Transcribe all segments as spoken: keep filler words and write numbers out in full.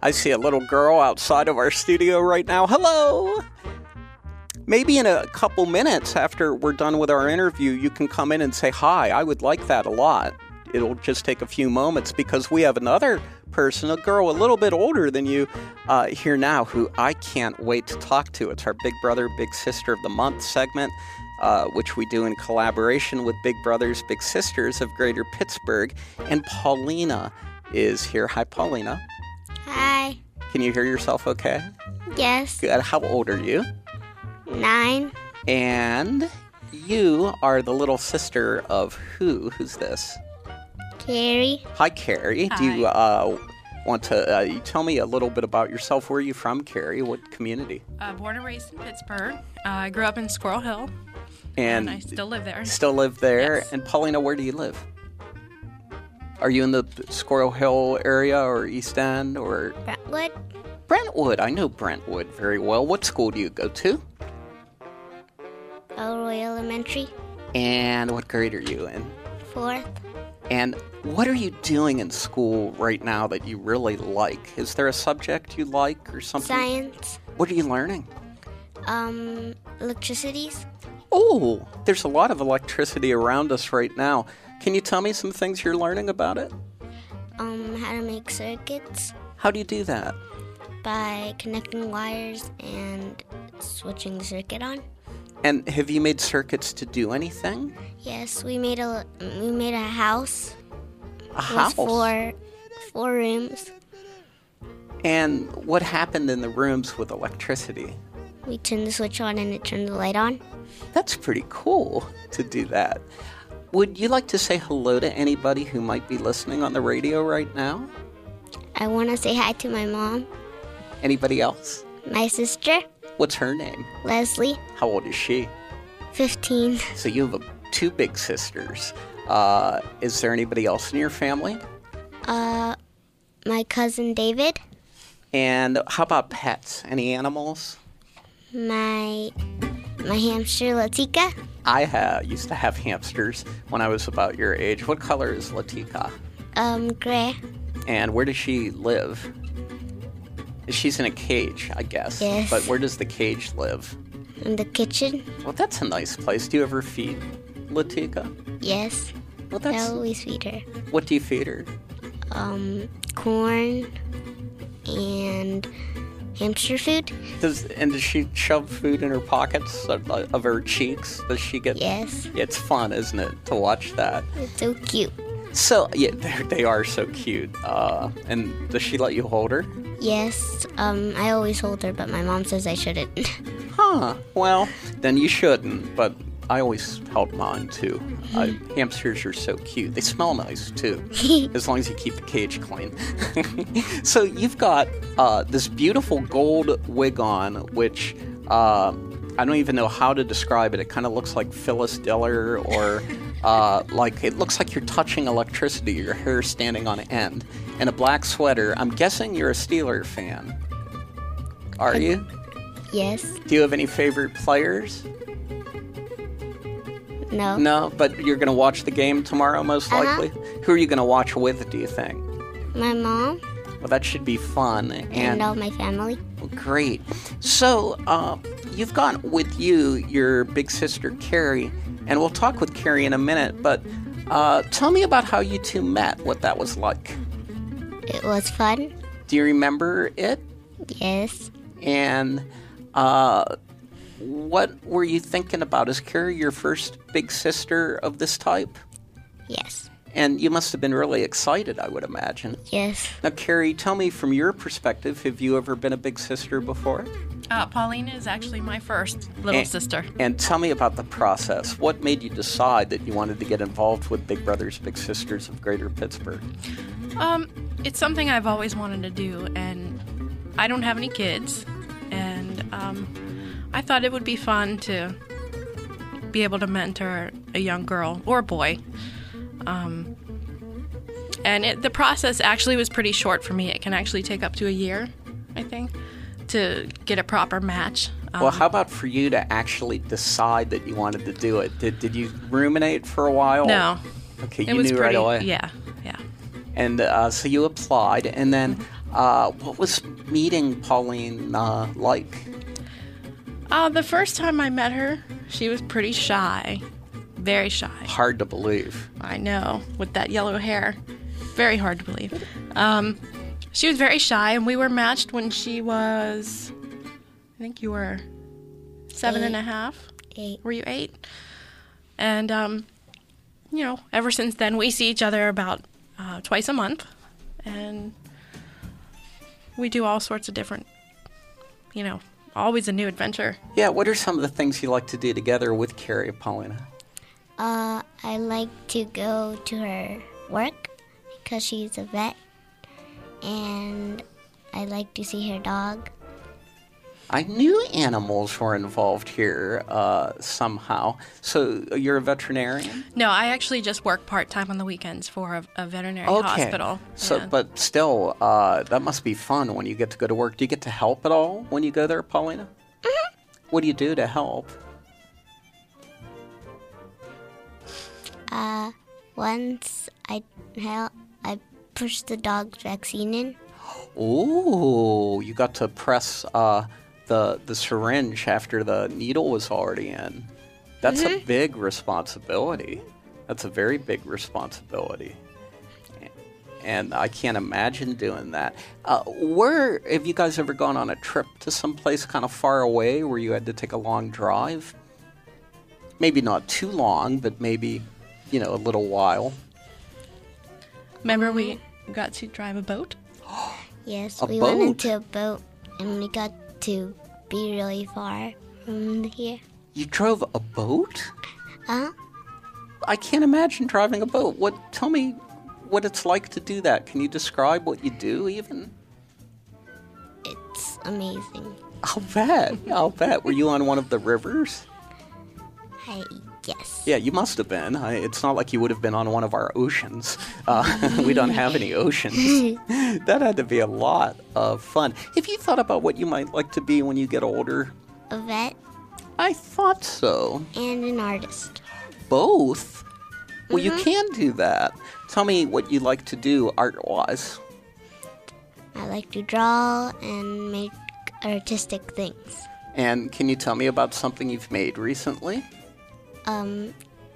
I see a little girl outside of our studio right now. Hello! Maybe in a couple minutes after we're done with our interview, you can come in and say hi. I would like that a lot. It'll just take a few moments because we have another person, a girl a little bit older than you, uh, here now who I can't wait to talk to. It's our Big Brother, Big Sister of the Month segment, uh, which we do in collaboration with Big Brothers, Big Sisters of Greater Pittsburgh. And Paulina is here. Hi, Paulina. Hi. Can you hear yourself okay? Yes. Good. How old are you? Nine. And you are the little sister of who? Who's this? Carrie. Hi, Carrie. Hi. Do you uh, want to uh, you tell me a little bit about yourself? Where are you from, Carrie? What community? Uh, born and raised in Pittsburgh. Uh, I grew up in Squirrel Hill, And, and I still live there. still live there. Yes. And Paulina, where do you live? Are you in the Squirrel Hill area or East End or Brentwood. Brentwood? I know Brentwood very well. What school do you go to? Elroy Elementary. And what grade are you in? Fourth. And what are you doing in school right now that you really like? Is there a subject you like or something? Science. What are you learning? Um, electricities. Oh, there's a lot of electricity around us right now. Can you tell me some things you're learning about it? Um, how to make circuits How do you do that? by connecting wires and switching the circuit on. And have you made circuits to do anything? Yes, we made a we made a house A with house? four four rooms. And what happened in the rooms with electricity? We turned the switch on and it turned the light on. That's pretty cool to do that. Would you like to say hello to anybody who might be listening on the radio right now? I want to say hi to my mom, Anybody else? my sister, What's her name? Leslie, How old is she? fifteen. So you have a, two big sisters. Uh, is there anybody else in your family? Uh, my cousin David, And how about pets? Any animals? my my hamster Latika, I ha- used to have hamsters when I was about your age. What color is Latika? um, Gray. And where does she live? She's in a cage, I guess. Yes. But where does the cage live? In the kitchen. Well, that's a nice place. Do you ever feed Latika? Yes, Well, I that's... always feed her. What do you feed her? Um, corn and hamster food. Does and does she shove food in her pockets of, of her cheeks? Does she get? Yes, It's fun, isn't it, to watch that? it's so cute. So yeah, they're- they are so cute. Uh, and does she let you hold her? Yes, um, I always hold her, but my mom says I shouldn't. Huh. Well, then you shouldn't. But I always help mine too. I, hamsters are so cute. They smell nice too, as long as you keep the cage clean. So you've got uh, this beautiful gold wig on, which uh, I don't even know how to describe it. It kind of looks like Phyllis Diller, or uh, like it looks like you're touching electricity. Your hair standing on end, and a black sweater. I'm guessing you're a Steeler fan. Are you? Yes, Do you have any favorite players? no, No, but you're going to watch the game tomorrow, most Uh-huh. likely. Who are you going to watch with, do you think? my mom Well, that should be fun. and And all my family. great. So, uh, you've got with you your big sister, Carrie, and we'll talk with Carrie in a minute, but uh, tell me about how you two met, what that was like. It was fun. Do you remember it? Yes, And uh, what were you thinking about? Is Carrie your first big sister of this type? yes, And you must have been really excited, I would imagine. yes. Now, Carrie, tell me from your perspective, have you ever been a big sister before? Uh, Paulina is actually my first little And- sister. And tell me about the process. What made you decide that you wanted to get involved with Big Brothers Big Sisters of Greater Pittsburgh? Um, it's something I've always wanted to do, and I don't have any kids, and um, I thought it would be fun to be able to mentor a young girl or a boy. Um, and it, the process actually was pretty short for me. It can actually take up to a year, I think, to get a proper match. Um, Well, how about for you to actually decide that you wanted to do it? Did, did you ruminate for a while? No. Okay, It you was knew pretty, right away. Yeah, yeah. And uh, so you applied, and then Uh, what was meeting Pauline uh, like? Uh, the first time I met her, she was pretty shy. Very shy. Hard to believe. I know, with that yellow hair. Very hard to believe. Um, she was very shy, and we were matched when she was, I think you were seven Eight. and a half. Eight. Were you eight? And, um, you know, ever since then, we see each other about uh, twice a month, and we do all sorts of different, you know, always a new adventure. Yeah, what are some of the things you like to do together with Carrie, Paulina? Uh, I like to go to her work because she's a vet, and I like to see her dog. I knew animals were involved here uh, somehow. So you're a veterinarian? No, I actually just work part-time on the weekends for a, a veterinary Okay. hospital. So, Yeah. but still, uh, that must be fun when you get to go to work. Do you get to help at all when you go there, Paulina? Mm-hmm. What do you do to help? Uh, once I hel- I pushed the dog's vaccine in. Ooh, you got to press uh, the the syringe after the needle was already in. That's a big responsibility. That's a very big responsibility. And I can't imagine doing that. Uh, where have you guys ever gone on a trip to someplace kind of far away where you had to take a long drive? Maybe not too long, but maybe, you know, a little while. Remember we got to drive a boat? Yes, A we boat? went into a boat, and we got to be really far from here. You drove a boat? Uh-huh. I can't imagine driving a boat. What? Tell me what it's like to do that. Can you describe what you do even? It's amazing. I'll bet. I'll bet. Were you on one of the rivers? I, yes. Yeah, you must have been. I, it's not like you would have been on one of our oceans. Uh, we don't have any oceans. That had to be a lot of fun. Have you thought about what you might like to be when you get older? A vet I thought so. and an artist. Both? Well, you can do that. Tell me what you like to do art-wise. I like to draw and make artistic things. And can you tell me about something you've made recently? Um,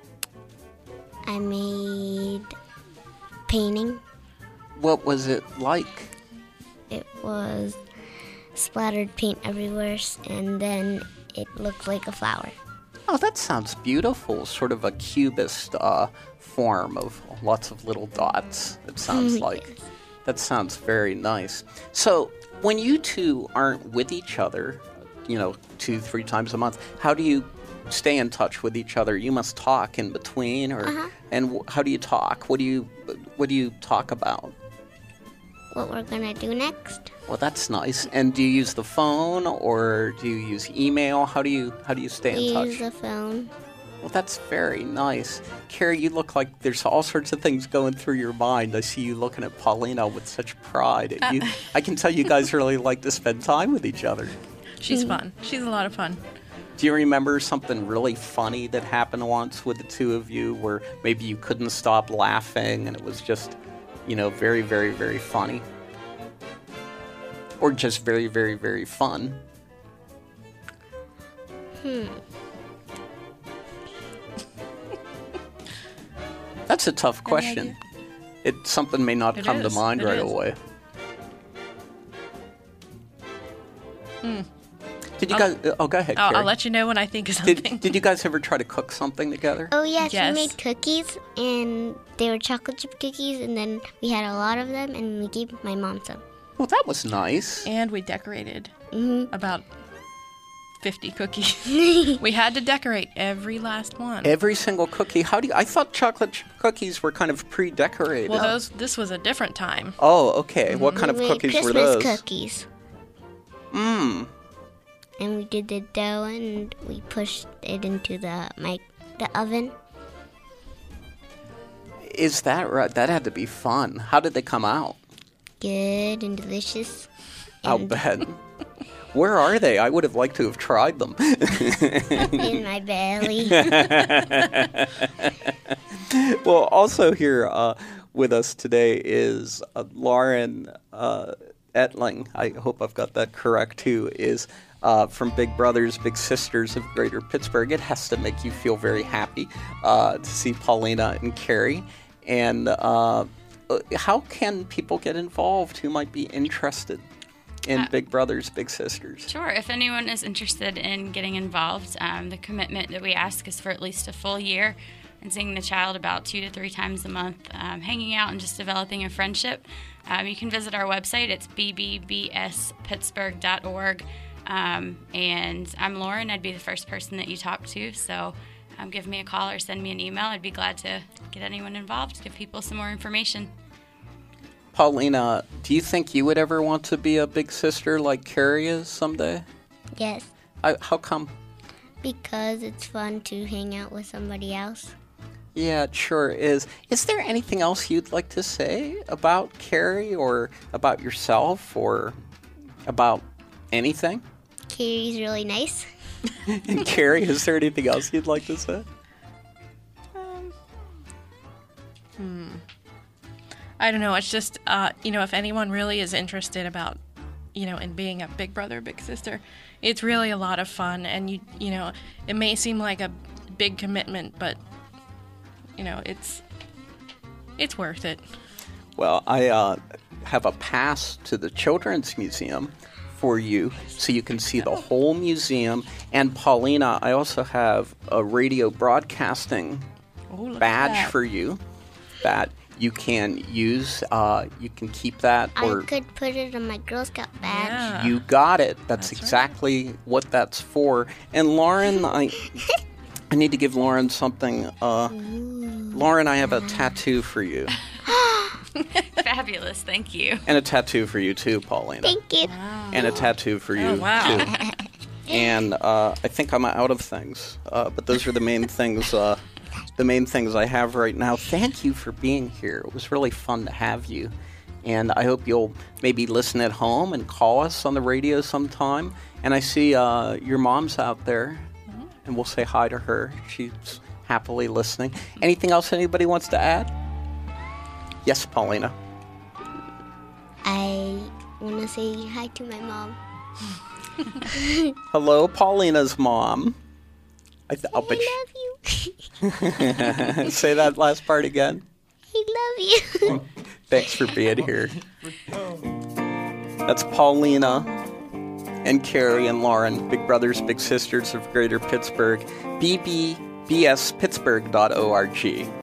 I made painting. What was it like? It was splattered paint everywhere, and then it looked like a flower. Oh, that sounds beautiful. Sort of a cubist uh, form of lots of little dots, it sounds like. That sounds very nice. So, when you two aren't with each other, you know, two, three times a month, how do you stay in touch with each other? You must talk in between, or Uh-huh. and w- how do you talk? What do you what do you talk about? What we're gonna do next? Well, that's nice. And do you use the phone or do you use email? How do you how do you stay in We touch? use the phone. Well, that's very nice. Carrie, you look like there's all sorts of things going through your mind. I see you looking at Paulina with such pride. You, I can tell you guys really like to spend time with each other. She's fun. She's a lot of fun. Do you remember something really funny that happened once with the two of you where maybe you couldn't stop laughing and it was just, you know, very, very, very funny? Or just very, very, very fun? Hmm. That's a tough question. It Something may not It come to is. mind It right is. away. Hmm. Did you I'll- guys? Oh, go ahead, I'll, Carrie. I'll let you know when I think of something. Did, did you guys ever try to cook something together? Oh yes, Yes. we made cookies, and they were chocolate chip cookies, and then we had a lot of them, and we gave my mom some. Well, that was nice. And we decorated Mm-hmm. about fifty cookies. We had to decorate every last one. Every single cookie. How do you? I thought chocolate chip cookies were kind of pre-decorated. well, those this was a different time. Oh, okay. What kind we of made cookies Christmas were those? cookies, Mmm. and we did the dough, and we pushed it into the mic, the oven. Is that right? That had to be fun. How did they come out? Good and delicious. I'll And bet. Where are they? I would have liked to have tried them. in my belly. Well, also here uh, with us today is uh, Lauren uh, Etling, I hope I've got that correct too, is uh, from Big Brothers Big Sisters of Greater Pittsburgh. It has to make you feel very happy uh, to see Paulina and Carrie. And uh, how can people get involved who might be interested in Uh, Big Brothers Big Sisters? Sure. If anyone is interested in getting involved, um, the commitment that we ask is for at least a full year and seeing the child about two to three times a month, um, hanging out and just developing a friendship. Um, you can visit our website. It's b b b s pittsburgh dot org. Um, and I'm Lauren. I'd be the first person that you talk to. So um, give me a call or send me an email. I'd be glad to get anyone involved, give people some more information. Paulina, do you think you would ever want to be a big sister like Carrie is someday? Yes, I, how come? because it's fun to hang out with somebody else. Yeah, it sure is. Is there anything else you'd like to say about Carrie or about yourself or about anything? Carrie's really nice. And Carrie, is there anything else you'd like to say? Um, hmm. I don't know. It's just, uh, you know, if anyone really is interested about, you know, in being a big brother, big sister, it's really a lot of fun. And, you, you know, it may seem like a big commitment, but, you know, it's it's worth it. Well, I uh, have a pass to the Children's Museum for you, so you can see the whole museum. And Paulina, I also have a radio broadcasting Oh, look at badge that. for you that you can use. Uh, you can keep that, or I could put it on my Girl Scout badge. Yeah. you got it. That's, That's right. exactly what that's for. And Lauren, I I need to give Lauren something. Uh, Lauren, I have a tattoo for you, Fabulous. Thank you. and a tattoo for you too, Paulina, Thank you. and a tattoo for you Oh, wow. too. And uh, I think I'm out of things, uh, but those are the main things. Uh, the main things I have right now. Thank you for being here. It was really fun to have you, and I hope you'll maybe listen at home and call us on the radio sometime. And I see uh, your mom's out there, and we'll say hi to her. She's happily listening. Anything else anybody wants to add? Yes, Paulina. I want to say hi to my mom. Hello, Paulina's mom. I th- I'll bet I love you. you- say that last part again. I love you. Thanks for being here. That's Paulina and Carrie and Lauren, Big Brothers Big Sisters of Greater Pittsburgh, b b b s pittsburgh dot org.